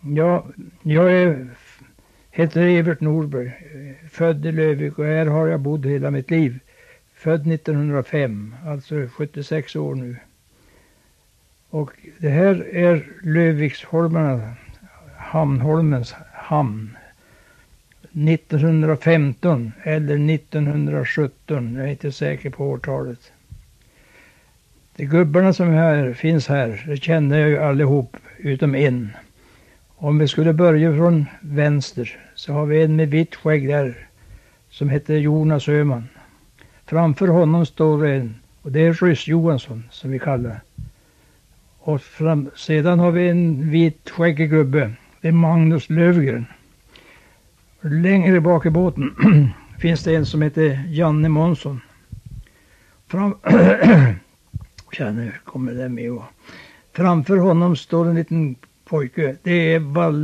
Ja, heter Evert Norberg, född i Lövvik och här har jag bott hela mitt liv. Född 1905, alltså 76 år nu. Och det här är Lövviksholmarna, Hamnholmens hamn. 1915 eller 1917, jag är inte säker på årtalet. De gubbarna som finns här, det känner jag ju allihop utom en. Om vi skulle börja från vänster så har vi en med vitt skägg där som heter Jonas Öhman. Framför honom står en och det är Ryss Johansson som vi kallar. Och sedan har vi en vit skäggig gubbe, det är Magnus Lövgren. Längre bak i båten finns det en som heter Janne Månsson. Nu kommer det med. Och framför honom står en liten pojke. Det är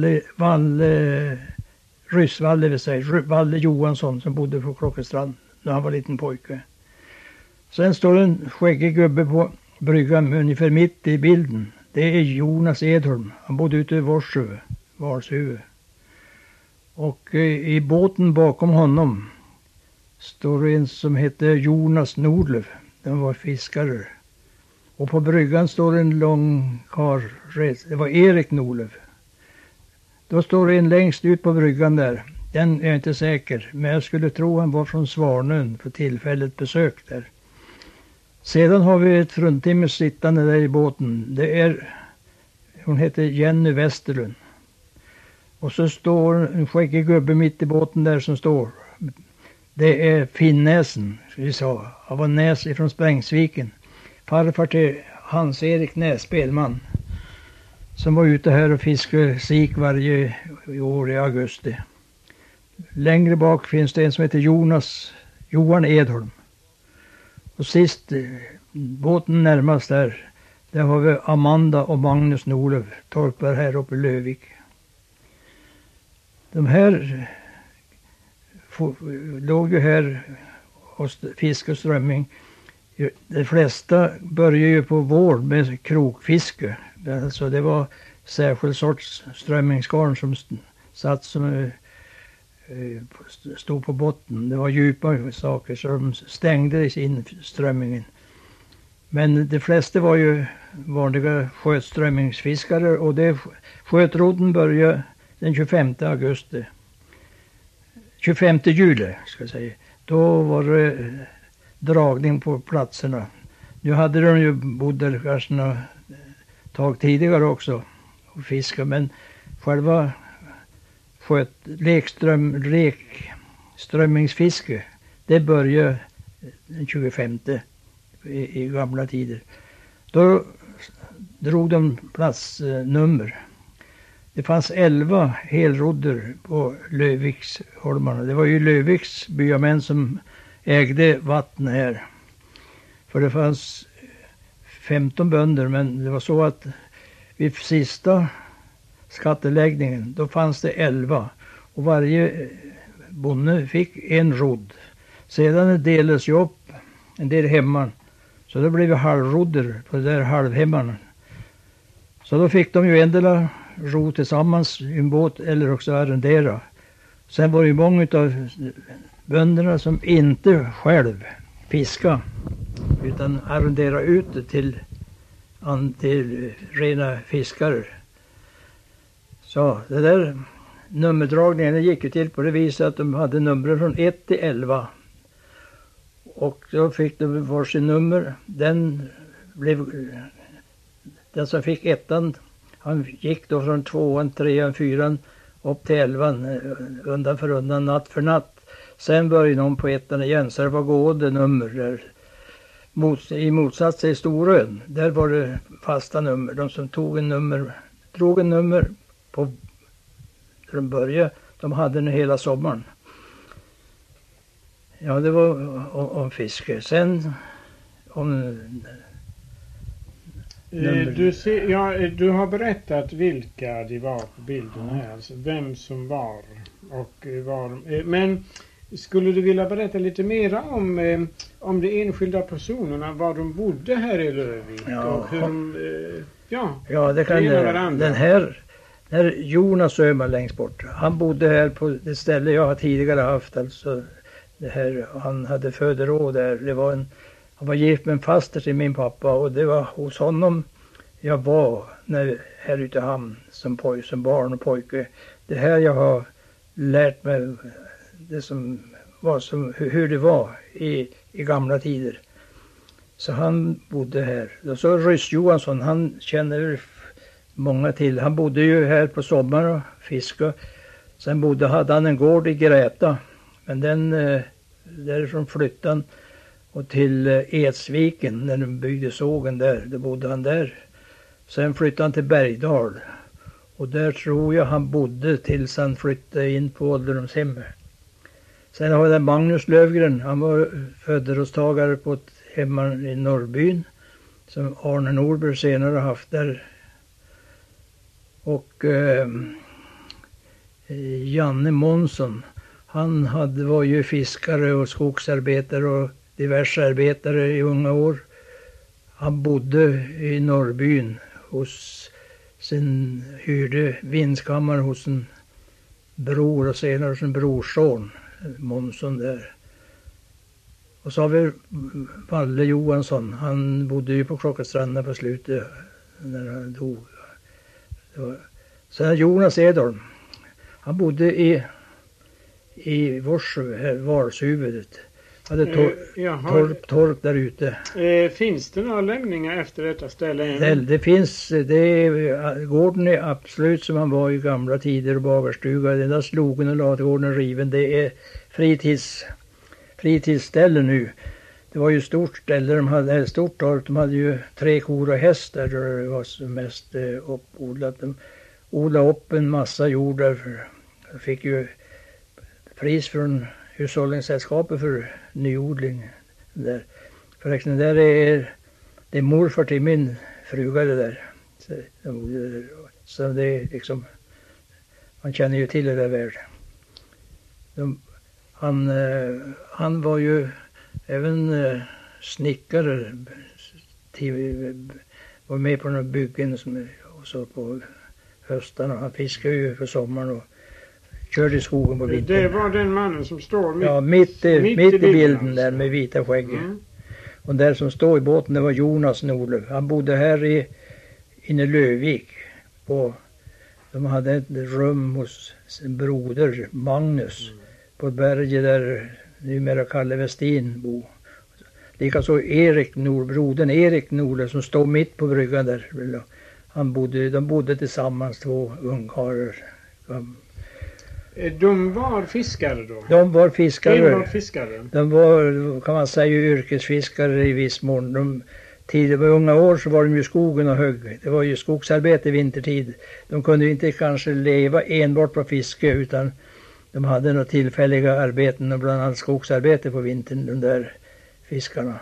Ryssvalle vill säga. Valle Johansson som bodde på Klockestrand när han var liten pojke. Sen står en skäggig gubbe på bryggan ungefär mitt i bilden. Det är Jonas Edholm. Han bodde ute i Varshuvud. Och i båten bakom honom står en som heter Jonas Nordlöf. Den var fiskare. Och på bryggan står en lång karl. Det var Erik Nordlöf. Då står en längst ut på bryggan där. Den är jag inte säker. Men jag skulle tro han var från Svarnön för tillfället besök där. Sedan har vi ett fruntimmer sittande där i båten. Hon heter Jenny Westerlund. Och så står en skäggig gubbe mitt i båten där som står. Det är Finnäsen, vi sa. Han var Näs ifrån Sprängsviken. Farfar till Hans-Erik Näs, spelman. Som var ute här och fiskade sik varje år i augusti. Längre bak finns det en som heter Johan Edholm. Och sist, båten närmast där har vi Amanda och Magnus Nordlöf, torpar här uppe i Lövvik. De här låg ju här hos fisk och strömming. De flesta började ju på vår med krokfiske. Alltså det var särskild sorts strömmingsgarn som stod på botten. Det var djupa saker så de stängde in strömmingen. Men de flesta var ju vanliga skötströmmingsfiskare och skötrodden började den 25 augusti. 25 juli ska jag säga. Då var det dragning på platserna. Nu hade de ju bott där kanske några tag tidigare också och fiska. Men själva lekströmmingsfiske det började den 25 i gamla tider. Då drog de platsnummer. Det fanns 11 helrodder på Lövviksholmarna. Det var ju Lövviks byamän som ägde vatten här. För det fanns 15 bönder men det var så att vid sista skatteläggningen då fanns det 11. Och varje bonde fick en rodd. Sedan delades ju upp en del hemman. Så då blev det halvrodder på det där halvhemmarna. Så då fick de ju ändå ro tillsammans i en båt eller också arrendera. Sen var det ju många av bönderna som inte själv fiska utan arrendera ut det till rena fiskare. Så det där nummerdragningen gick ju till på det viset att de hade nummer från 1 till 11. Och då fick de varsin nummer. Den som fick ettan, han gick då från 2, 3, 4 upp till 11 undan för undan, natt för natt. Sen började någon på ettan igen, så det var gående nummer där. I motsats till Storön, där var det fasta nummer. De som drog en nummer på från början, de hade den hela sommaren. Ja, det var om fiske. Sen om du har berättat vilka de var på bilden här, alltså vem som var och var. Men skulle du vilja berätta lite mer om de enskilda personerna, var de bodde här i Lövvik och hur de det kan den här När Jonas Öhman längst bort, han bodde här på det ställe jag har tidigare haft, alltså det här, han hade föderåd där. Han var gift med en faster till min pappa och det var hos honom jag var här ute i hamn som barn och pojke. Det här jag har lärt mig det som var hur det var i gamla tider. Så han bodde här. Och så Ryss Johansson, han känner många till. Han bodde ju här på sommaren och fiskade. Sen hade han en gård i Gräta. Men därifrån flyttade han och till Edsviken när de byggde sågen där. Då bodde han där. Sen flyttade han till Bergdal. Och där tror jag han bodde tills han flyttade in på ålderdomshemmet. Sen har vi Magnus Lövgren. Han var födelsedagstagare på ett hemma i Norrbyn. Som Arne Norberg senare har haft där. Och Janne Månsson. Han var ju fiskare och skogsarbetare och diverse arbetare i unga år. Han bodde i Norrbyn hyrde vindskammare hos en bror och senare hos en brorson, Månsson där. Och så har vi Valle Johansson. Han bodde ju på Klockastranda på slutet när han dog. Sen Jonas Edholm. Han bodde i Vorsö, här Valshuvudet. Hade torp där ute. Finns det några lämningar efter detta ställe? Det finns. Gården är absolut som han var i gamla tider och bagarstuga. Den där slogen och ladugården är riven. Det är fritidsställe nu. Det var ju stort ställe. De hade stort torp. De hade ju 3 kor och hästar. Det var som mest uppodlat. De odlade upp en massa jord där. De fick ju pris från hushållningssällskapet för nyodling där. Förresten där det är morfar till min fruga det där. Så det är liksom, man känner ju till det där väl. Han var ju även snickare, var med på några byggen och så på höstarna. Han fiskade ju för sommaren och körde i skogen på vintern. Det var den mannen som står mitt i bilden där med vita skägg. Och där som står i båten, det var Jonas Norlöv. Han bodde här inne i Lövvik. De hade ett rum hos sin broder Magnus på berget där numera Kalle Westin bor. Likaså brodern Erik Norlöv som står mitt på bryggan där. De bodde tillsammans, 2 ungkarlar. De var fiskare då? De var fiskare. Enbart fiskare? De var, kan man säga, yrkesfiskare i viss mån. Tidigare unga år så var de ju i skogen och högg. Det var ju skogsarbete vintertid. De kunde ju inte kanske leva enbart på fiske utan de hade några tillfälliga arbeten och bland annat skogsarbete på vintern, de där fiskarna.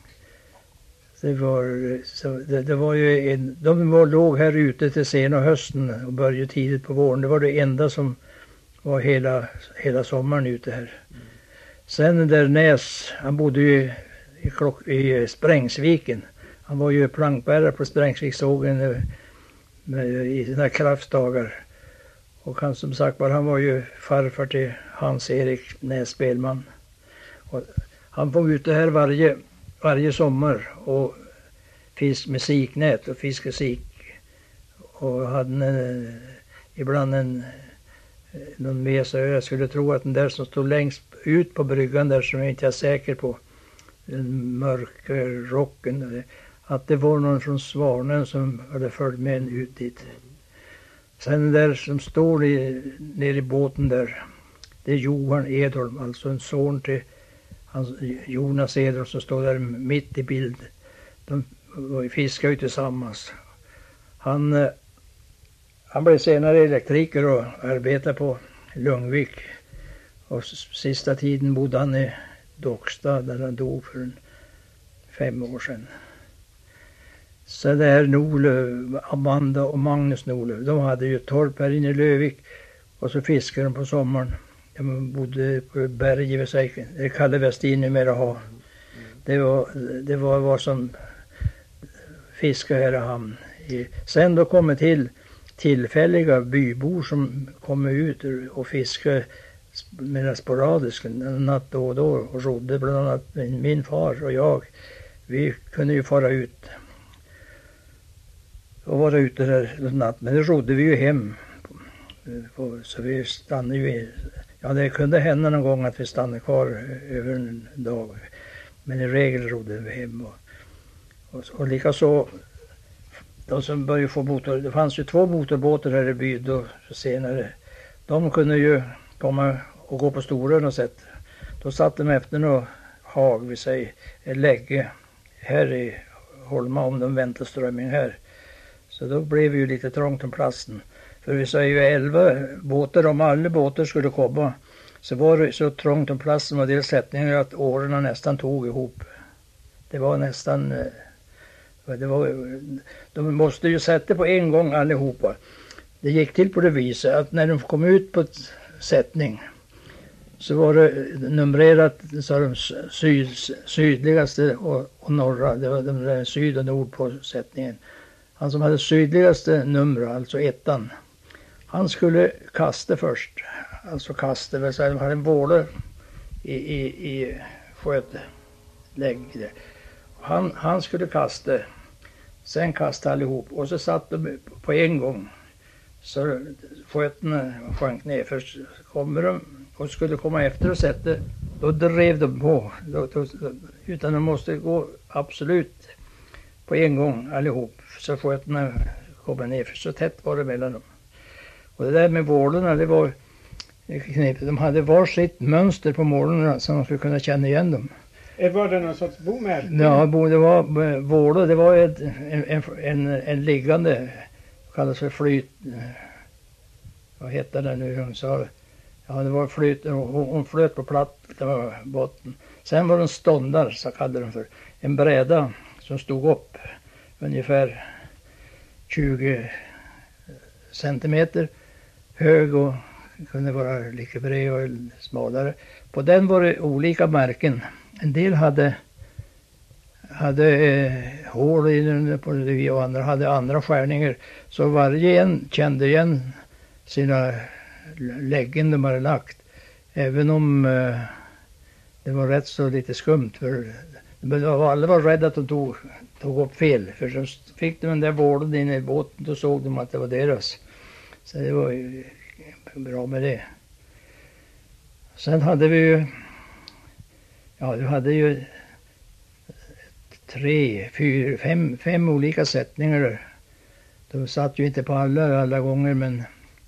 De låg här ute till sena hösten och började tidigt på våren. Det var det enda som var hela sommaren ute här. Sen där Näs, han bodde ju i Sprängsviken. Han var ju plankbärare på Sprängsvikssågen i sina kraftdagar. Och han som sagt han var ju farfar till Hans-Erik Näs spelman. Och han var ute här varje sommar och fiskade med siknät och fiskade sik. Och hade ibland någon med sig. Jag skulle tro att den där som stod längst ut på bryggan där, som jag inte är säker på, den mörka rocken, att det var någon från Svanen som hade följt med en ut dit. Sen där som står nere i båten där, det är Johan Edholm, alltså en son till Jonas Edholm som står där mitt i bild. De fiskade ju tillsammans. Han blev senare elektriker och arbetade på Lungvik. Och sista tiden bodde han i Dockstad där han dog för 5 år sedan. Så det här Norlöv, Amanda och Magnus Norlöv, de hade ju torp här inne i Lövvik. Och så fiskade de på sommaren. De bodde på berg vid sig. Det Kalle Westin numera ha. Det var vad som fiskade här i hamn. Sen då kommer tillfälliga bybor som kom ut och fiskade med sporadiskt natt då och då och rodde, bland annat min far och jag. Vi kunde ju fara ut och vara ute där natt, men det rodde vi ju hem. Så vi stannade ju, ja det kunde hända någon gång att vi stannade kvar över en dag, men i regel rodde vi hem. Och likaså de som började få motor, det fanns ju 2 motorbåtar här i byn då senare. De kunde ju komma och gå på Storön och sätt. Då satt de efter något hag, vi säger lägge här i Holma om de väntade strömming här. Så då blev det ju lite trångt om platsen. För vi säger ju 11 båtar, om alla båtar skulle komma så var det så trångt om platsen och dels sättningar att årorna nästan tog ihop. Det var nästan, de måste ju sätta på en gång allihopa. Det gick till på det viset att när de kom ut på sättning så var det numrerat så de sydligaste och norra, det var de där syd och nord på sättningen. Han som hade sydligaste nummer, alltså 1:an, han skulle kasta först. Alltså kasta, vill säga de hade en våle i skötlägg. Han skulle kasta, sen kasta allihop och så satt de på en gång. Så sköten sjönk ner, först kommer de och skulle komma efter och sätta, då drev de på. Utan de måste gå absolut på en gång allihop. Så sköten kommer ner, för så tätt var det mellan dem. Och det där med vårdarna, det var knepigt. De hade varsitt mönster på målarna så man skulle kunna känna igen dem. Var det någon sorts bomärke? Ja, det var vårdar. Det var en liggande, kallas för flyt. Vad heter det nu hon sa? Ja, det var flyt. Hon flöt på platt, det var botten. Sen var det en ståndar, så kallade de för. En bräda som stod upp ungefär 20 centimeter hög och kunde vara lika bred och smalare. På den var det olika märken. En del hade hål i den på det och andra hade andra skärningar. Så varje en kände igen sina läggen de hade lagt. Även om det var rätt så lite skumt. För alla var rädda att de tog upp fel. För så fick de den där vården in i båten, då såg de att det var deras. Så det var ju bra med det. Sen hade vi ju, ja du hade ju 3, 4, 5 olika sättningar. De satt ju inte på alla gånger, men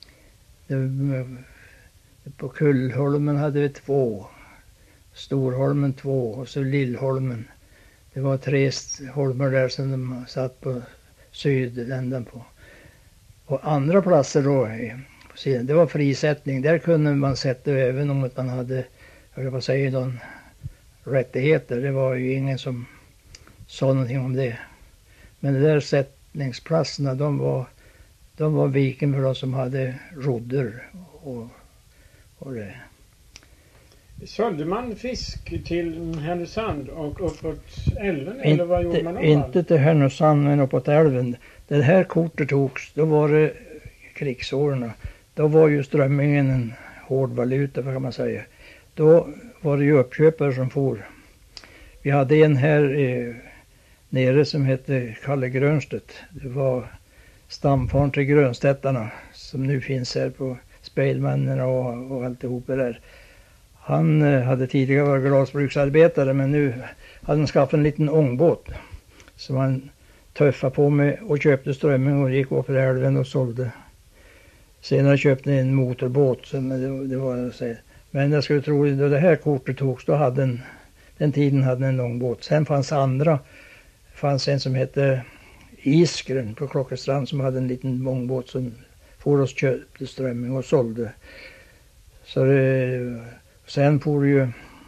på Kullholmen hade vi 2. Storholmen 2 och så Lillholmen. Det var 3 holmar där som de satt på sydändan på. Och andra platser då på sidan, det var frisättning. Där kunde man sätta även om man hade, vad säger någon, rättigheter. Det var ju ingen som sa någonting om det. Men de där sättningsplatserna, de var viken för de som hade rodder och det. Sålde man fisk till Härnösand och uppåt älven eller vad gjorde man? Inte till Härnösand men uppåt älven. Det här kortet togs, då var det krigsåren. Då var ju strömmingen en hård valuta, kan man säga. Då var det ju uppköpare som for. Vi hade en här nere som hette Kalle Grönstedt. Det var stamfaren till Grönstedtarna som nu finns här på Spelmännen och alltihop det där. Han hade tidigare varit glasbruksarbetare, men nu hade han skaffat en liten ångbåt som han tuffade på med och köpte strömming och gick upp för älven och sålde. Senare köpte han en motorbåt, så det var att säga. Men jag skulle tro att då det här kortet togs, då hade den tiden hade en ångbåt. Sen fanns en som hette Iskren på Klockestrand som hade en liten ångbåt som for oss köpte strömming och sålde. Så sen for ju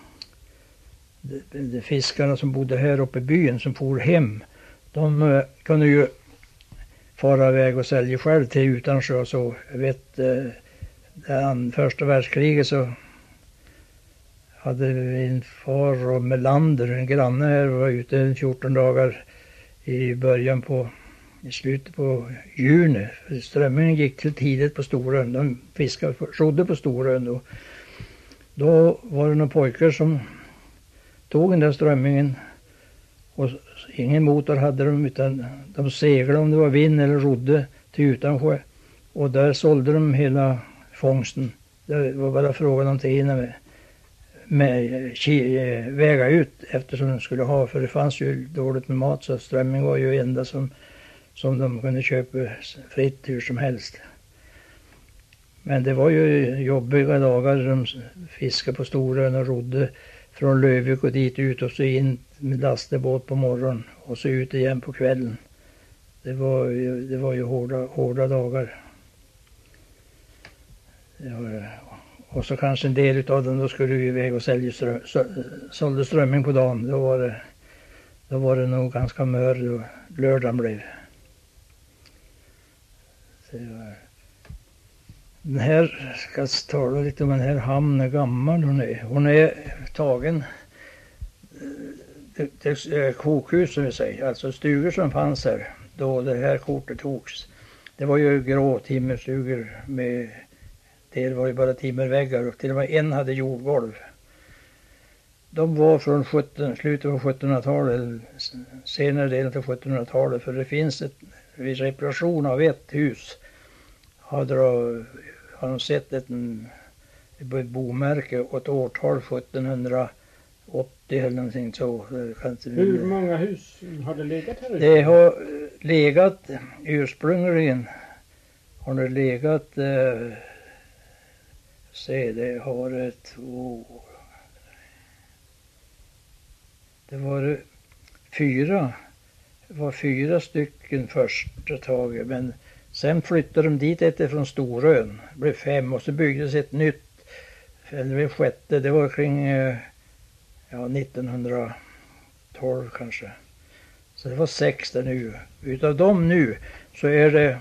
de fiskarna som bodde här uppe i byn som for hem. De kunde ju fara iväg och sälja själv till Utansjö och så. Jag vet, första världskriget så hade vi en far och Melander, en granne här, var ute 14 dagar i början på i slutet på juni. För strömmingen gick till tidigt på Storön. De rodde på Storön och då var det några pojkar som tog den där strömmingen och ingen motor hade de utan de seglade om det var vind eller rodde till Utansjö och där sålde de hela fångsten. Det var bara frågan om till väga ut eftersom de skulle ha, för det fanns ju dåligt med mat så strömming var ju enda som de kunde köpa fritt hur som helst. Men det var ju jobbiga dagar. De fiskade på Storön och rodde från Lövvik och dit ut och så in med lastebåt på morgonen och så ut igen på kvällen. Det var ju hårda dagar. Och så kanske en del av dem då skulle vi iväg och sålde strömming på dagen. Då var det nog ganska mör då lördagen blev. Den här ska tala lite om den här hamnen är gammal. Hon är tagen. Det är kokhus som vi säger. Alltså stugor som fanns här då det här kortet togs. Det var ju grå timmerstugor med det var ju bara timmerväggar och till och med en hade jordgolv. De var från slutet av 1700-talet eller senare delen av 1700-talet för det finns vid reparation av ett hus har de sett ett bomärke och ett årtal 1780 eller någonting så. Hur många hus har det legat här ute? Det har legat ursprungligen har det legat det har varit det var fyra stycken första taget men sen flyttade de dit från Storön. Det blev 5 och så byggdes ett nytt eller det sjätte. Det var kring 1912 kanske. Så det var 6 där nu. Utav dem nu så är det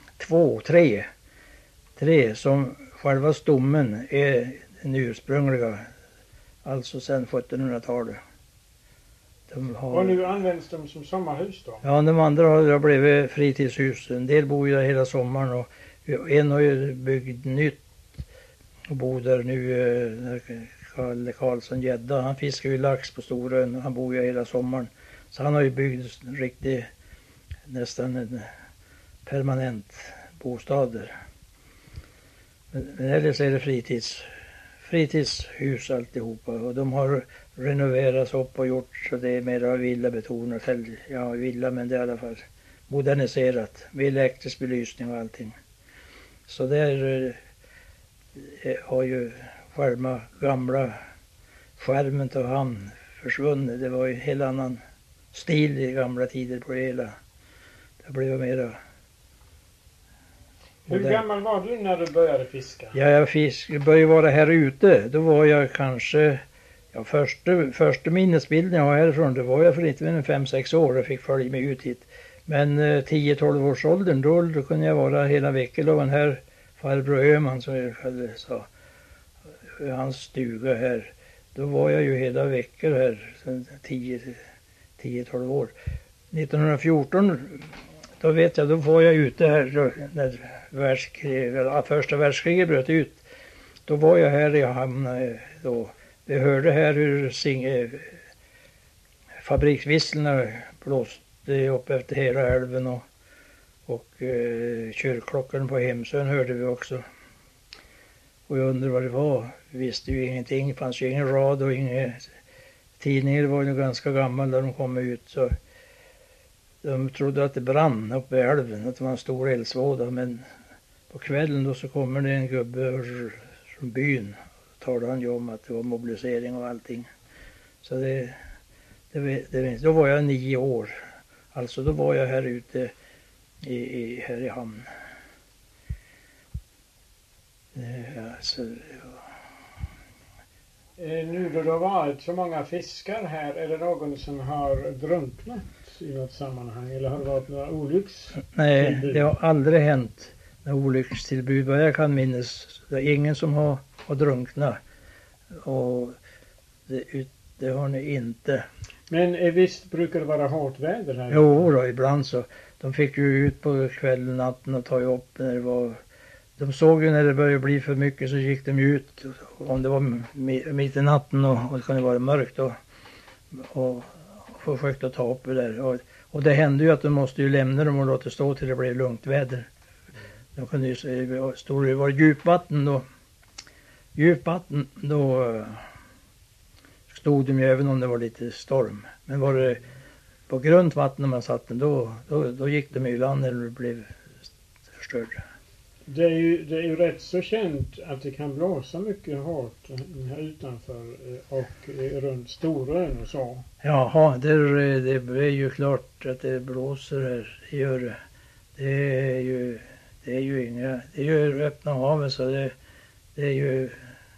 3 som själva stommen är den ursprungliga. Alltså sedan 1700-talet. Och nu används de som sommarhus då? Ja, de andra har blivit fritidshus. En del bor ju där hela sommaren och en har ju byggt nytt och bor där nu. Kalle Karlsson Gädda, han fiskar ju lax på Storön och han bor ju hela sommaren. Så han har ju byggt nästan en permanent bostad där. Men eller är det fritidshus alltihopa och de har renoverats upp och gjort så det är mer villabetonat. Ja, villa men det är i alla fall moderniserat med elektrisk belysning och allting. Så där har ju själva gamla skärmen till hamn försvunnit. Det var ju en helt annan stil i gamla tider på det hela. Det blev mera. Hur gammal var du när du började fiska? Ja, jag började vara här ute. Då var jag kanske, första minnesbilden jag har härifrån, det var jag för inte mer än 5-6 år och fick följa mig ut hit. Men 10-12 års åldern, då kunde jag vara hela veckan av den här farbror Öhman som jag sa. Hans stuga här. Då var jag ju hela veckor här, 10-12 år. 1914, då vet jag, då var jag ute här när första världskriget bröt ut. Då var jag här i hamn då. Vi hörde här hur fabriksvisslorna blåste upp efter hela älven och kyrkklockan på Hemsön hörde vi också. Och jag undrar vad det var. Vi visste ju ingenting. Det fanns ju ingen rad och inga tidningar. Det var ju ganska gammal när de kom ut. Så de trodde att det brann uppe i älven. Att det var en stor eldsvåda. Men på kvällen då så kommer det en gubbe från byn. Då talade han ju om att det var mobilisering och allting. Så då var jag 9 år. Alltså då var jag här ute här i hamn. Nu då det har varit så många fiskar här, är det någon som har drunknat i något sammanhang eller har det varit några olyckstillbud? Nej, det har aldrig hänt några olyckstillbud vad jag kan minnas. Det är ingen som har drunknat och det har ni inte. Men visst brukar det vara hårt väder här? Jo då, ibland så. de fick ju ut på kvällen, natten och ta upp när det var. De såg ju när det började bli för mycket så gick de ut. Om det var mitt i natten och det kunde vara mörkt och försökte ta upp det där. Och det hände ju att de måste ju lämna dem och låta stå till det blev lugnt väder. De kunde ju det var djupvatten då stod de ju även om det var lite storm. Men var det på grunt vatten när man satt den då gick de i land eller blev förstörda. Det är ju rätt så känt att det kan blåsa mycket hårt här utanför och runt Storön och så. Jaha, det är ju klart att det blåser här, det gör det. Det är ju öppna havet så det är ju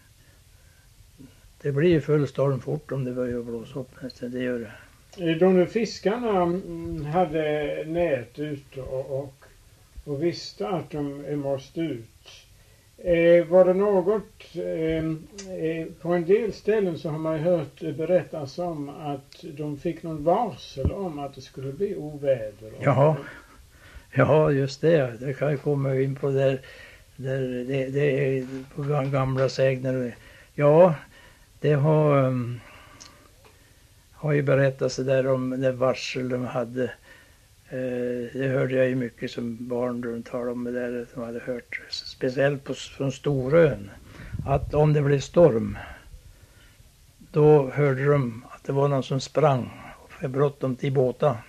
det blir ju full storm fort om det börjar blåsa upp nästan, det gör det. Då nu fiskarna hade nät ute och visste att de måste ut. Var det något, på en del ställen så har man ju hört berättas om att de fick någon varsel om att det skulle bli oväder. Ja, just det. Det kan ju komma in på där det är på gamla sägner. Ja, det har ju berättats där om det varsel de hade. Det hörde jag ju mycket som barn då de talade om det där. De hade hört speciellt från Storön att om det blev storm då hörde de att det var någon som sprang för bråttom till båta.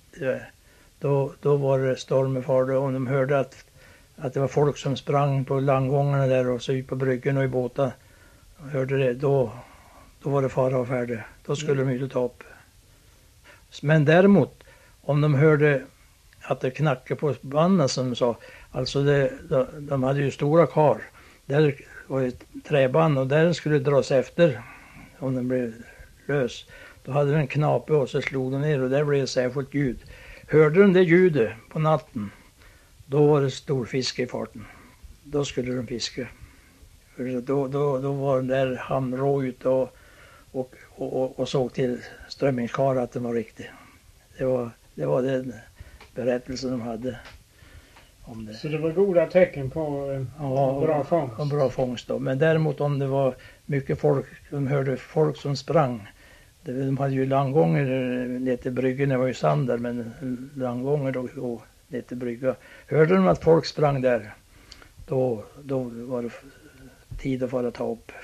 Då var det storm i fara. Om de hörde att det var folk som sprang på landgångarna där och så ut på bryggen och i båtar och hörde det, då var det fara och färde. Då skulle de inte ta upp. Men däremot om de hörde att det knackade på banden som de sa, alltså de hade ju stora kar, där var ett träband och där skulle dras efter om den blev lös. Då hade den knape och så slog de ner och där blev det särskilt ljud. Hörde de det ljudet på natten, då var det stor fiske i farten. Då skulle de fiska. För då var den där hamnrå ute och såg till strömmingskar att den var riktig. Det var den berättelsen de hade om det. Så det var goda tecken på bra fångst? Ja, bra fångst då. Men däremot om det var mycket folk, de hörde folk som sprang. De hade ju landgångar ner till bryggen, det var ju sand där, men landgångar då ner till brygga. Hörde de att folk sprang där, då var det tid att fara ta upp.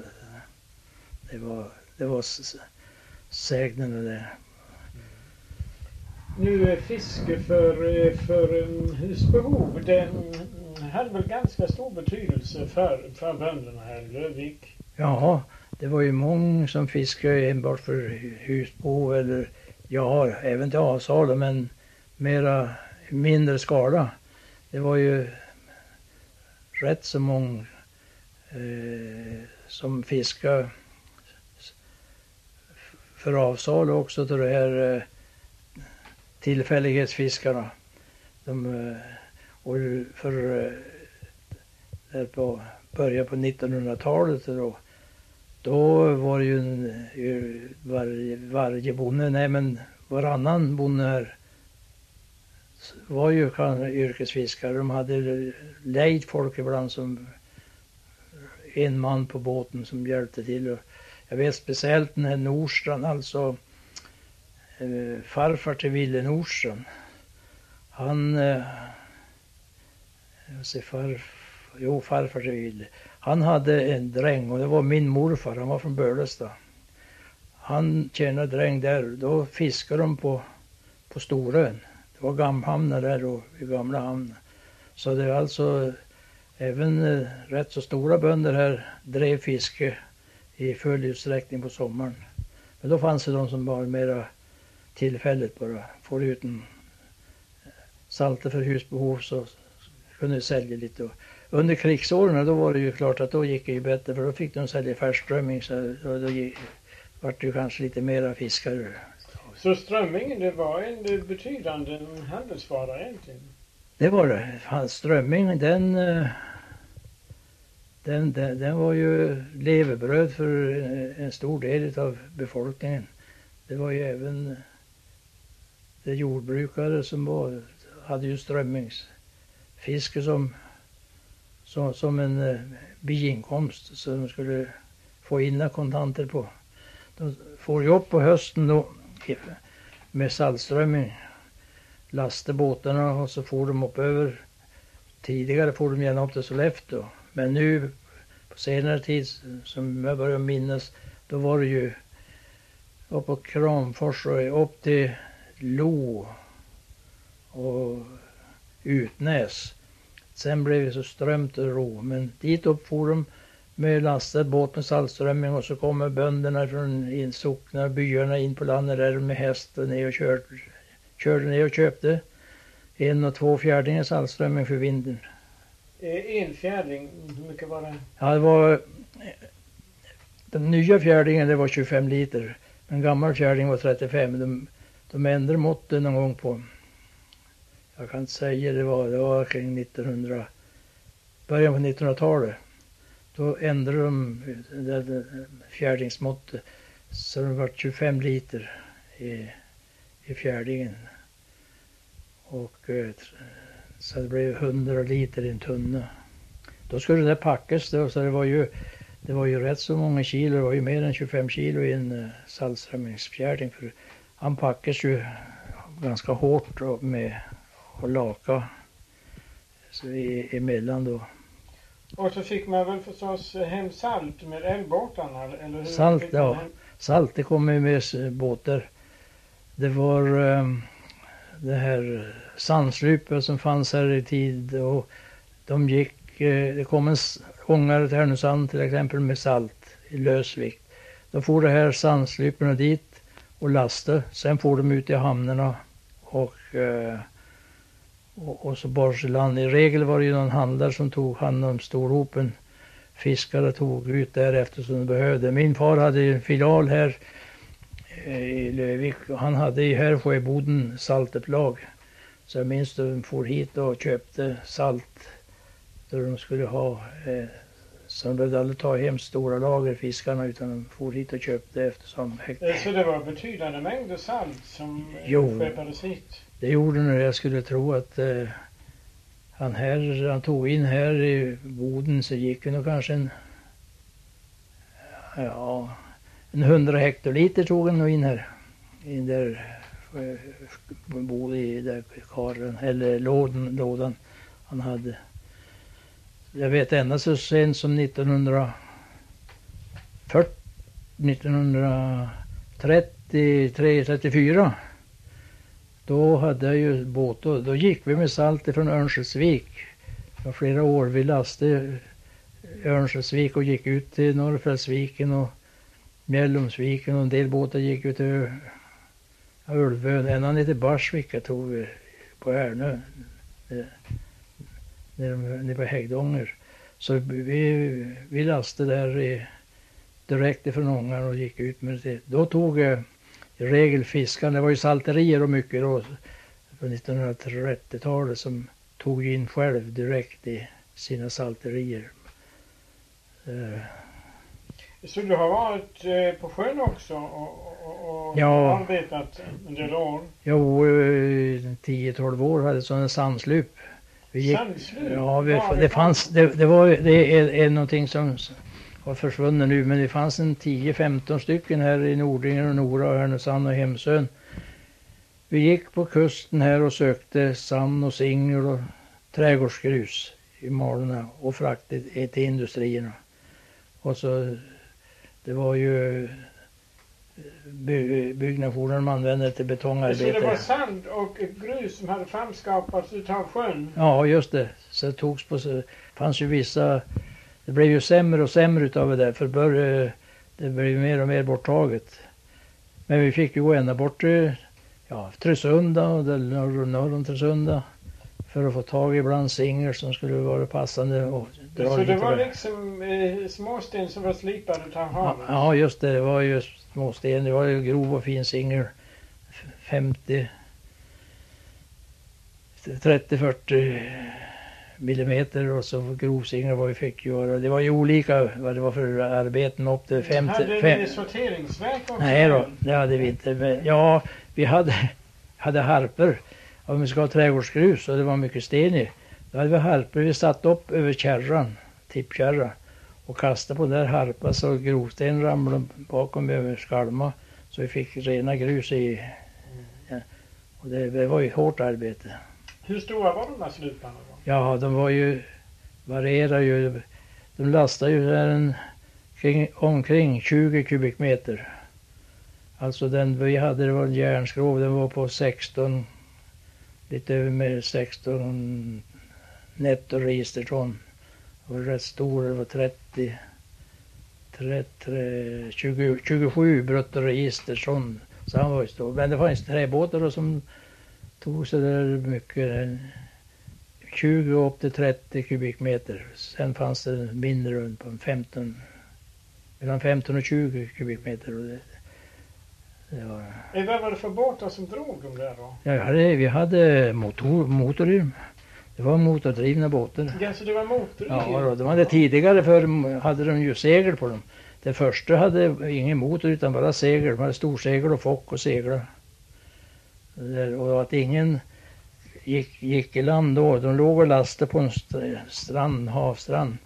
Det var sägnen och det. Nu fiske för husbehov, det hade väl ganska stor betydelse för bönderna här i Lövvik? Jaha, det var ju många som fiskade enbart för husbehov eller även till avsalu, men mindre skala. Det var ju rätt så många som fiskade för avsalu också till det här tillfällighetsfiskarna. Och för där på början på 1900-talet då var det ju varje bonde, men varannan bonde här var ju yrkesfiskare. De hade lejd folk ibland som en man på båten som hjälpte till. Och jag vet speciellt den här Nordstrand, alltså farfar till Ville Nordstrand. Farfar till Ville. Han hade en dräng och det var min morfar, han var från Bölestad. Han tjänade dräng där, då fiskade de på Storön. Det var gamhamnar där och i gamla hamn. Så det är alltså även rätt så stora bönder här drev fiske i full utsträckning på sommaren. Men då fanns det de som var mera tillfälligt bara får ut en salter för husbehov så kunde sälja lite. Och under krigsåren då var det ju klart att då gick det ju bättre för då fick de sälja färskströmming så då var det ju kanske lite mera fiskare. Så strömmingen det var en betydande handelsvara egentligen? Det var det. Strömming den var ju levebröd för en stor del av befolkningen. Det var ju även de jordbrukare som hade ju strömmingsfiske som en biinkomst, så de skulle få in kontanter på. De får ju upp på hösten då med saltströmming, lasta båtarna och så får de upp över. Tidigare får de gärna upp till Sollefteå, men nu på senare tid som jag börjar minnas, då var det ju uppåt Kramfors och upp till Lo och Utnäs. Sen blev det så strömt och ro, men dit upp får de med lastad båt med saltströmming och så kommer bönderna från socknar, byarna in på landet där med hästen ner och körde ner och köpte 1 och 2 fjärdingar saltströmming för vintern. 1 fjärding, hur mycket var det? Ja, det var den nya fjärdingen, det var 25 liter. En gammal fjärding var 35. De ändrade måtten någon gång på, jag kan inte säga, det var kring början på 1900-talet. Då ändrade de det fjärdingsmåttet så det var 25 liter i fjärdingen. Och så det blev 100 liter i en tunna. Då skulle det packas då, så det var ju rätt så många kilo, det var ju mer än 25 kilo i en saltströmmingsfjärding, för han packas ju ganska hårt med och laka så emellan då. Och så fick man väl förstås hem salt med älvbåtarna, eller hur? Salt, ja. Salt, det kom ju med båtar. Det var det här sandslupen som fanns här i tid, och de gick, det kom en ångare till Härnösand till exempel med salt i lösvikt. Då får det här sandslupen dit och lasta. Sen får de ut i hamnarna och så bars i land. I regel var det ju någon handlare som tog hand om storhopen. Fiskare tog ut därefter som de behövde. Min far hade en filial här i Lövik. Han hade i här Sjöboden saltupplag. Så jag minns att de for hit och köpte salt. Då de skulle ha. Så de behövde aldrig ta hem stora lager fiskarna, utan de for hit och köpte eftersom. Så det var betydande mängder salt som skeppades hit? Det gjorde när jag skulle tro att han tog in här i Boden, så gick det nog kanske en 100 hektoliter tog han nog in här. In där bodde i där karen, eller lådan han hade. Jag vet ända så sent som 1933-34. Då hade jag ju båt och då gick vi med salt från Örnsköldsvik. För flera år vi lastade Örnsköldsvik och gick ut till Norrfällsviken och Mjällomsviken, och en del båtar gick ut till Ulvön. Ända ner till Barsvik tog vi på Ärnö. Nere på Häggdånger. Så vi lastade där direkt ifrån ångan och gick ut med det. Då tog i regel fiskarna, det var ju salterier och mycket då på 1930-talet som tog in själv direkt i sina salterier. Så du har varit på sjön också och arbetat en del år? Jo, 10-12 år hade sådana sandslup. Sandslup? Ja, det är någonting som har försvunnit nu, men det fanns en 10-15 stycken här i Nordingen och Nora och Härnösand och Hemsön. Vi gick på kusten här och sökte sand och singel och trädgårdsgrus i Malorna och fraktade till industrierna. Och så det var ju byggnationen man använde till betongarbete. Så det var sand och grus som hade framskapats utav sjön? Ja, just det. Så det fanns ju vissa. Det blev ju sämre och sämre utav det där, för det blev mer och mer borttaget. Men vi fick ju gå ända bort till Tresunda och norr om Tresunda för att få tag i ibland singel som skulle vara passande. Och så det var liksom småsten som var slipade utav havet? Ja, just det. Det var ju småsten. Det var ju grov och fin singel. 30-40 millimeter, och så grovsingel vad vi fick göra. Det var ju olika vad det var för arbeten upp till 50. Hade ni sorteringsverk också? Nej då, det hade vi inte. Men, ja, vi hade harper. om vi ska ha trädgårdsgrus och det var mycket sten i. Då hade vi harpor vi satt upp över kärran, tippkärra, och kastade på den där harpa så grovsten ramlade bakom över skalma så vi fick rena grus i. Ja. Och det var ju ett hårt arbete. Hur stora var de där sluparna då? Ja, de var ju, varierar ju, de lastade ju där omkring 20 kubikmeter. Alltså den vi hade, det var en järnskrov, den var på 16, lite över med 16 nettoregisterton. Det var rätt stor, det var 27 bruttoregisterton. Så han var ju stor. Men det fanns träbåtar då som tog så där mycket, 20 upp till 30 kubikmeter. Sen fanns det mindre runt på 15, mellan 15 och 20 kubikmeter. Och det var... Vad var det för båtar som drog de där då? Ja, vi hade motor i dem. Det var motordrivna båtar. Ja, så det var motor? Ja, då, de hade tidigare för hade de ju segel på dem. Det första hade ingen motor utan bara segel. De hade storsegel och fock och seglar. Och att ingen gick i land då. De låg och lastade på en strand, havstrand.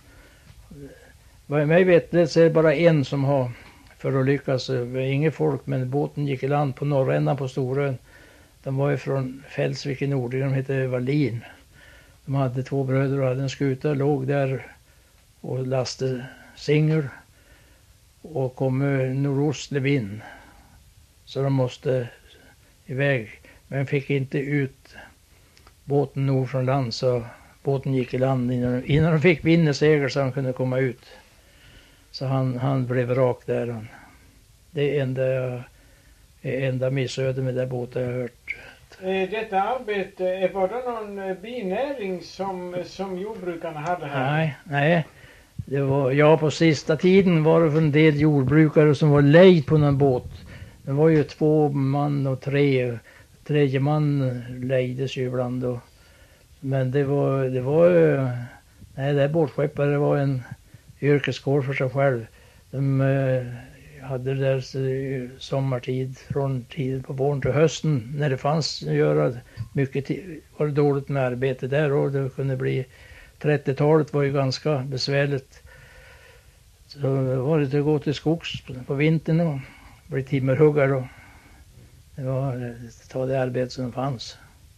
Vad mig vet så är det bara en som har förolyckats. Inget folk, men båten gick i land på norrändan på Storön. De var ju från Fälsvik i Nording, de hette Wallin. De hade 2 bröder och hade en skuta, låg där och lastade singel och kom nordostlig vind. Så de måste iväg, men fick inte ut båten nord från land, så båten gick i land innan de fick vind i segel så han kunde komma ut. Så han blev rak där. Det är enda missöde med den båten jag har hört. Detta arbete, var det någon binäring som jordbrukarna hade här? Nej. Det var, på sista tiden var det en del jordbrukare som var lejd på någon båt. Det var ju 2 man och 3. Tredje man lejdes ju ibland då. Men det var det båtskeppare var en yrkeskår för sig själv. De hade där sommartid från tid på våren till hösten när det fanns att göra mycket, var det dåligt med arbete där och det kunde bli 30-talet var ju ganska besvärligt. Så var det att gå till skogs på vintern och bli timmerhuggare och det var ta det arbete som fanns.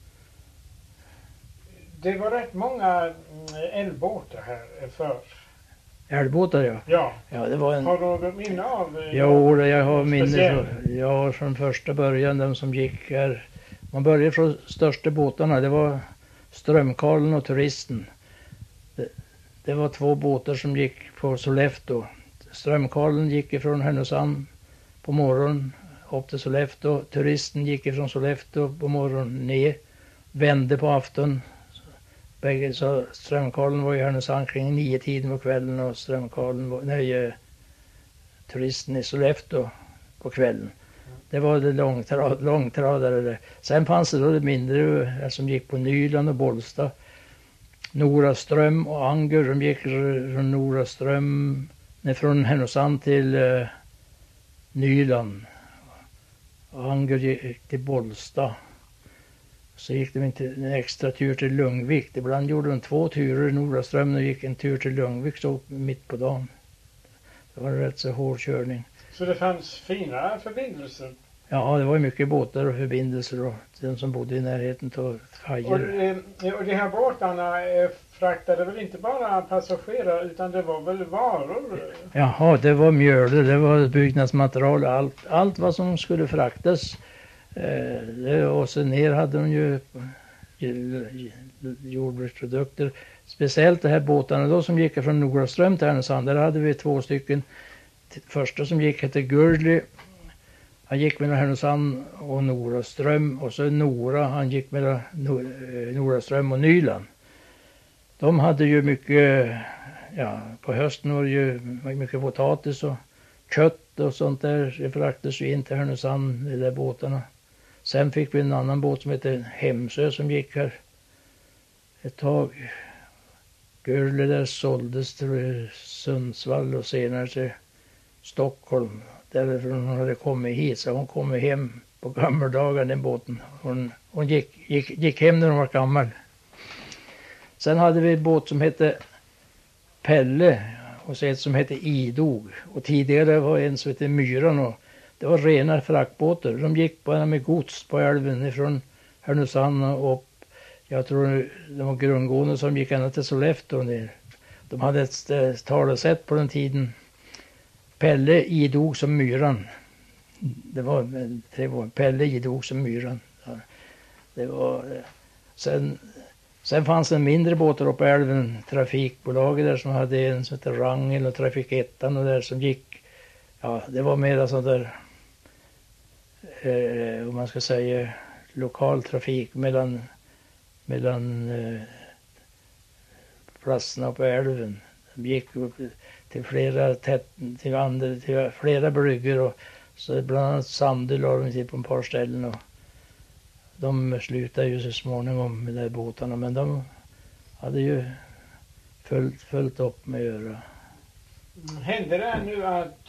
Det var rätt många älvbåtar här för. Älvbåtar ja. Ja, det var en... Har du något minne av? Jo, jag har minne. Ja, från första början, de som gick här. Man började från största båtarna. Det var Strömkarlen och Turisten. Det var 2 båtar som gick på Sollefteå. Strömkarlen gick ifrån Härnösand på morgonen upp till Sollefteå. Turisten gick ifrån Sollefteå på morgonen ner. Vände på afton. Bägge, så Strömkarlen var i Härnösand kring 9-tiden på kvällen och Turisten i Sollefteå på kvällen. Det var det långtradare. Sen fanns det då det mindre som gick på Nyland och Bollsta. Noraström och Anger, de gick från Noraström från Härnösand till Nyland. Och Anger gick till Bollsta. Så gick de inte en extra tur till Lungvik. Ibland gjorde de 2 turer i Noraström och gick en tur till Lungvik så mitt på dagen. Det var en rätt så hård körning. Så det fanns fina förbindelser? Ja, det var mycket båtar och förbindelser och de som bodde i närheten tog kajer. Och de här båtarna fraktade väl inte bara passagerare utan det var väl varor? Jaha, det var mjöl, det var byggnadsmaterial, allt vad som skulle fraktas. Och sen ner hade de ju jordbruksprodukter. Speciellt de här båtarna då som gick från Noraström till Härnösand. Där hade vi 2 stycken. Första som gick hette Gurli. Han gick mellan Härnösand och Noraström. Och så Nora, han gick mellan Noraström och Nyland. De hade ju mycket, på hösten var det ju mycket potatis och kött och sånt där. Det fraktades ju in till Härnösand, de där båtarna. Sen fick vi en annan båt som heter Hemsö som gick här ett tag. Gurli där såldes till Sundsvall och senare till Stockholm. Därifrån hon hade kommit hit så hon kom hem på gammeldagar den båten. Hon gick hem när hon var gammal. Sen hade vi en båt som hette Pelle och så ett som hette Idog. Och tidigare var en som hette Myran och det var rena fraktbåtar. De gick bara med gods på älven ifrån Härnösand och jag tror det var grundgående som gick ända till Sollefteå ner. De hade ett talesätt på den tiden. Pelle idog som myran. Det var Pelle idog som myran. Ja, det var sen fanns en mindre båtar uppe på älven, trafikbolaget där som hade en som hette Rangel och Trafikettan och där som gick. Ja, det var mer sånt där om man ska säga lokal trafik mellan platserna på älven. De gick upp till flera bryggor och så bland annat Sandö la de till på ett par ställen och de slutade ju så småningom med de här båtarna men de hade ju följt upp med öra. Händer det nu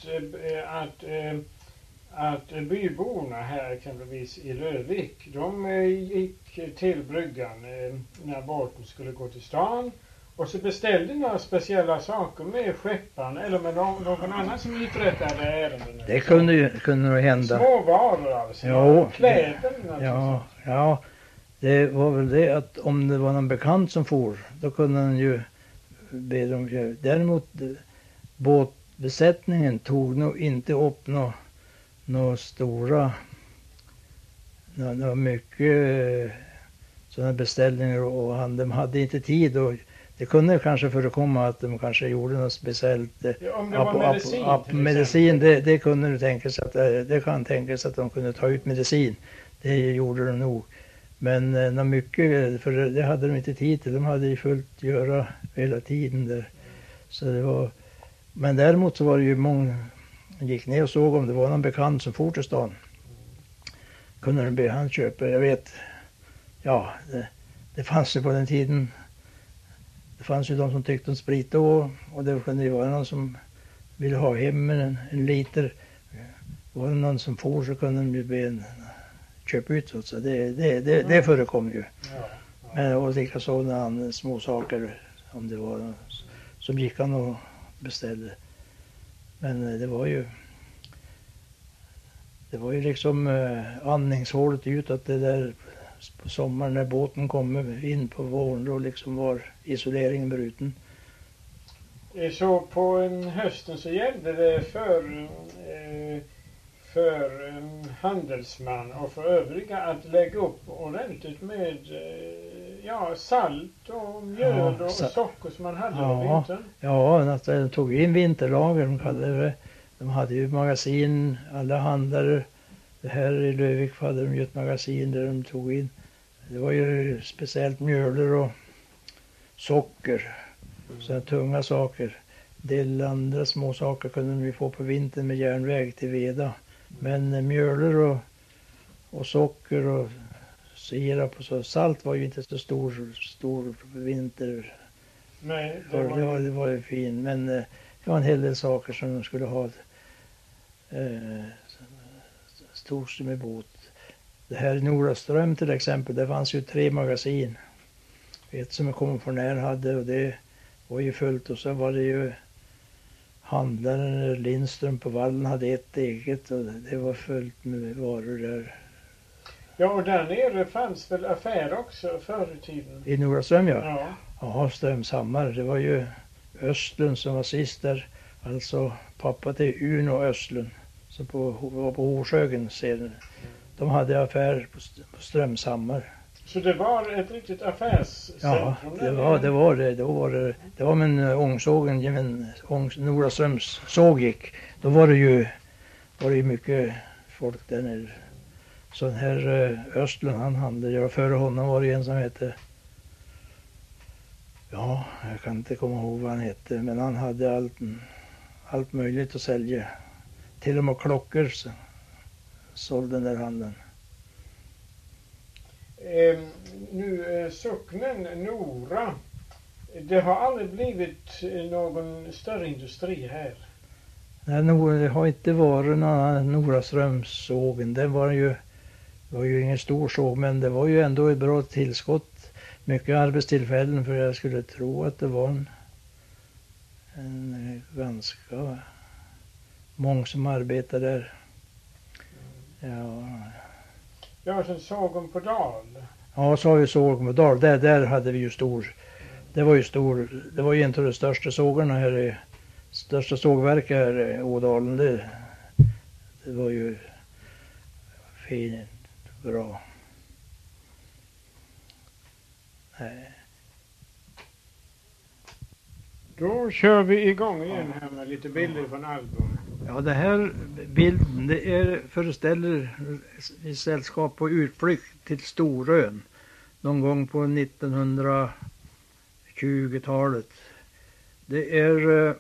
att byborna här exempelvis i Lövik, de gick till bryggan när båten skulle gå till stan och så beställde några speciella saker med skeppan eller med någon annan som uträttade ärenden? Det kunde nog hända. Små varor alltså? Jo, kläder? Ja, det var väl det att om det var någon bekant som for, då kunde han ju be dem göra. Däremot båtbesättningen tog nog inte upp några stora, några mycket sådana beställningar och de hade inte tid och det kunde kanske förekomma att de kanske gjorde något speciellt. Om det var medicin det kunde du tänka sig att det kan tänkas att de kunde ta ut medicin. Det gjorde de nog. Men något mycket, för det hade de inte tid till. De hade ju fullt göra hela tiden där. Så det var, men däremot så var det ju många gick ner och såg om det var någon bekant som for till stan. Kunde de be han köpa, jag vet. Ja, det fanns ju på den tiden. Det fanns ju de som tyckte om sprit och det kunde ju vara någon som ville ha hem en liter. Var det någon som for så kunde de ju be en köpa ut så det förekom ju. Men och lika sådana små saker om det var som gick han och beställde. Men det var ju liksom andningshålet ut att det där på sommaren när båten kommer in på våren och liksom var isoleringen bruten. Så på hösten så gällde det för handelsman och för övriga att lägga upp ordentligt med salt och mjöl och socker som man hade på vintern. Ja, att de tog in vinterlager, de kallade det. De hade ju magasin, alla handlare. Det här i Lövik hade de ju ett magasin där de tog in. Det var ju speciellt mjöler och socker. Så tunga saker. Del andra små saker kunde de ju få på vintern med järnväg till Veda. Men mjöler och socker och sirap och så. Salt var ju inte så stor vinter. Nej, det var ju fin. Men det var en hel del saker som de skulle ha. Stort med båt. Det här i Noraström till exempel, det fanns ju 3 magasin. Ett som en kommissionär hade och det var ju fullt och så var det ju handlaren Lindström på Vallen hade ett eget och det var fullt med varor där. Ja, och där nere fanns väl affär också förr i tiden? I Noraström, ja. Ja, Strömshammar. Det var ju Östlund som var sist där. Alltså pappa till Uno Östlund som var på Horsögen sedan. De hade affär på Strömshammar. Så det var ett riktigt affärscentrum? Ja, det var det. Det var med ångsågen, Noraströms såg gick. Då var det ju mycket folk där nere. Så den här Östlund, han handlade. Före honom var det en som hette, jag kan inte komma ihåg vad han hette, men han hade allt möjligt att sälja. Till och med klockor sålde den där handeln. Socknen Nora, det har aldrig blivit någon större industri här? Nej, det har inte varit någon Noraströmssågen. Den var ju Det var ju ingen stor såg, men det var ju ändå ett bra tillskott. Mycket arbetstillfällen, för jag skulle tro att det var en ganska många som arbetade där. Ja. Ja, sen sågen på Dal. Ja, så har vi sågen på Dal. Där hade vi ju stor. Det var ju en av de största sågarna här, största sågverket här i Ådalen. Det var ju fint, bra. Nej. Då kör vi igång igen här med lite bilder från album. Ja, det här bilden, det föreställer i sällskap på utflykt till Storön någon gång på 1920-talet. Det är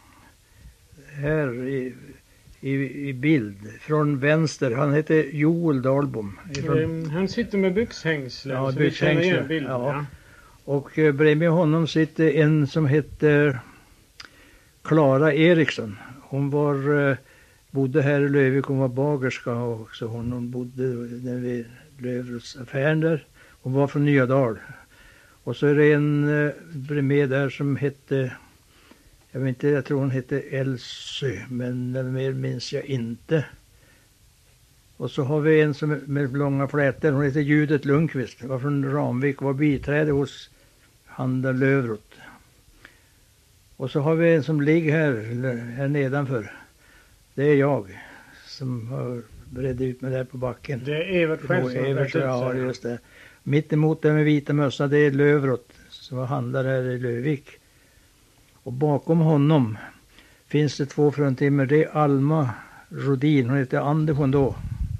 här i bild från vänster. Han heter Joel Dahlbom. Han sitter med byxhängslen, ja, så vi känner igen bilden. Ja. Och bredvid honom sitter en som heter Klara Eriksson. Hon bodde här i Lövik, hon var bagerska också. Hon bodde vid Lövrutsaffären där. Hon var från Nyadal. Och så är det en bredvid där som hette, jag tror hon hette Elsy, men mer minns jag inte. Och så har vi en som med långa flätor, hon heter Judith Lundqvist, var från Ramvik och var biträde hos Handel Lövrut. Och så har vi en som ligger här nedanför. Det är jag som har bredd ut mig där på backen. Det är Evert själv som har brett ut sig. Ja, just det. Mitt emot det med vita mössa, det är Lövrut som handlar här i Lövik. Och bakom honom finns det två fruntimmer. Det är Alma Rodin, hon heter Andersson då.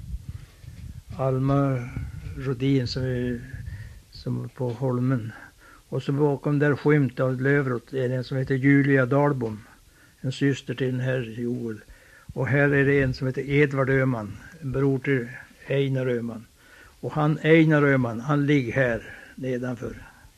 Alma Rodin som på Holmen. Och så bakom där skymt av Lövrut är det en som heter Julia Dahlbom. En syster till den här Joel. Och här är det en som heter Edvard Öhman. En bror till Einar Öhman. Och Einar Öhman, han ligger här nedanför.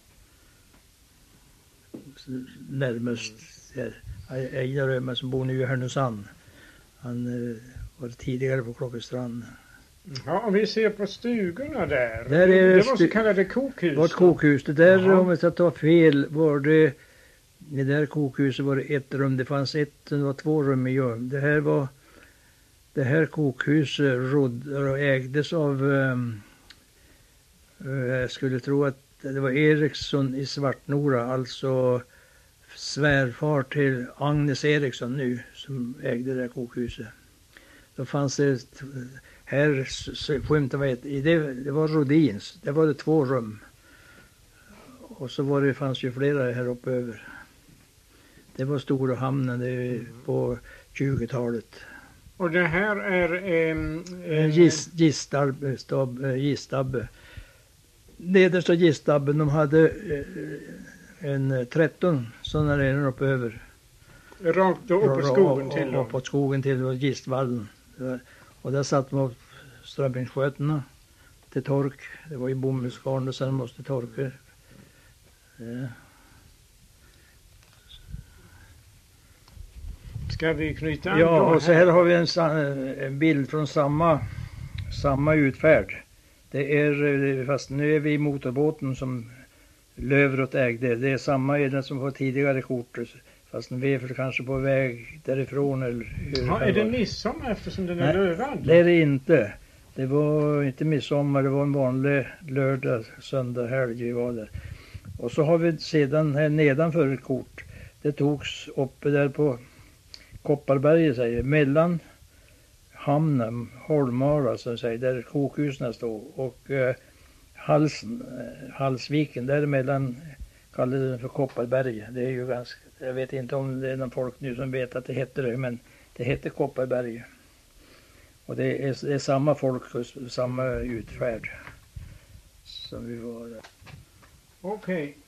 Närmast här. Einar Öhman som bor nu i Härnösand. Han var tidigare på Klockestrand. Ja, om vi ser på stugorna där. Det var så kallade kokhus. Det var ett kokhus. Det där, om jag ska ta fel, var det... I det där kokhuset var det ett rum. Det fanns det var två rum i Ljung. Det här kokhuset ägdes av... jag skulle tro att det var Eriksson i Svartnora. Alltså svärfar till Agnes Eriksson nu som ägde det där kokhuset. Då fanns det... Här skymtade det var Rodins. Det var det 2 rum. Och så fanns ju flera här uppe över. Det var Stora hamnen på 20-talet. Och det här är... Gistabbe. Nedersta Gistabben, de hade en 13 sådana renar uppe över. Rakt upp på skogen till dem. På skogen till Gistvallen. Och där satt man strömmingssköterna till tork. Det var ju bomullsgarn och sen måste torka. Ja. Ska vi knyta an? Ja, och så här har vi en bild från samma utfärd. Det är, fast nu är vi i motorbåten som Lövrut ägde. Det är samma den som var tidigare kortet. Fast vi är kanske på väg därifrån. Är det midsommar eftersom den är lövad? Det är det inte. Det var inte midsommar, det var en vanlig lördag, söndag, helg vi var där. Och så har vi sedan här nedanför ett kort. Det togs uppe där på Kopparberget, säger mellan hamnen, Holmara, så säger, där kokhusen står, och Halsviken, däremellan kallade den för Kopparberget. Det är ju ganska, jag vet inte om det är någon folk nu som vet att det heter det, men det heter Kopparberget. Och det är samma folk och samma utfärd som vi var där. Okej.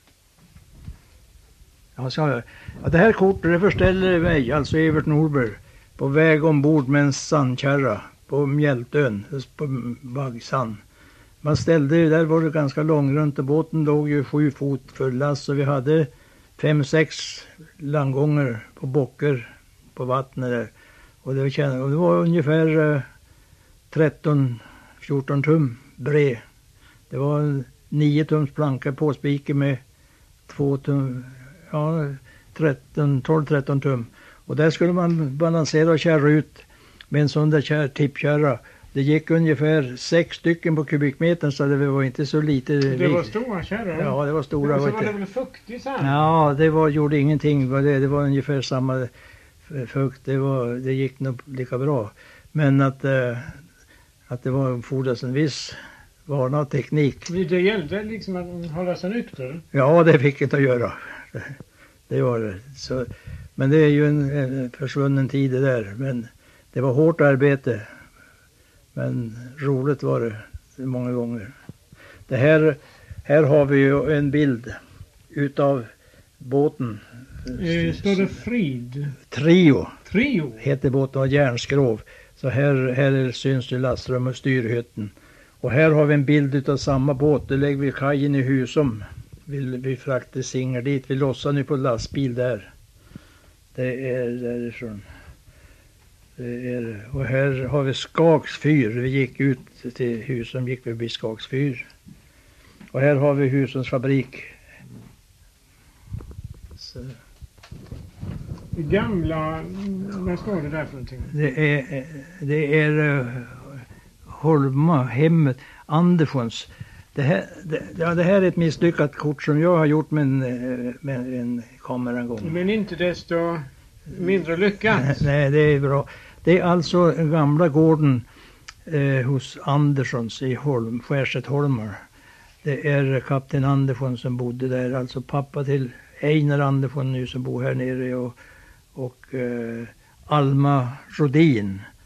Ja, det här kortet det förställer mig, alltså Evert Norberg, på väg ombord med en sandkärra på Mjältön, på Baggsand. Man ställde, där var det ganska långrunt och båten låg ju 7 fot för last, och vi hade 5-6 landgångar på bockar på vattnet där. Och det var ungefär 14 tum bred. Det var en 9 tums planka påspiker med 2 tum, ja 12-13 tum. Och där skulle man balansera och köra ut med en sån där tippkärra. Det gick ungefär 6 stycken på kubikmetern, så det var inte så lite. Det var stora kärror? Ja, det var stora. Och så var det väl fuktigt så här? Ja, gjorde ingenting. Det var ungefär samma fukt. Det gick nog lika bra. Men att det fordras en viss vana och teknik. Det gällde liksom att hålla sig nykter? Ja, det fick inte att göra. Det var det. Så, men det är ju en försvunnen tid det där. Men det var hårt arbete. Men roligt var det många gånger. Det här har vi ju en bild utav båten. Står det Frid? Trio. Trio? Heter båten, och järnskrov. Så här syns det lastrum och styrhytten. Och här har vi en bild utav samma båt. Det lägger vi kajen i Husum. Vi fraktar Singer dit. Vi lossar nu på lastbil där. Det är därifrån. Och här har vi Skags fyr. Vi gick ut till Husum, gick vi förbi Skags fyr. Och här har vi Husums fabrik. Så. Gamla, vad står det där för någonting? Det är Holma, hemmet, Anderssons. Det här är ett misslyckat kort som jag har gjort med en kamera en gång. Men inte desto mindre lyckat. Nej, det är bra. Det är alltså gamla gården hos Anderssons i Skärsetholmar. Det är kapten Andersson som bodde där, alltså pappa till Einar Andersson nu som bor här nere och Alma Rodin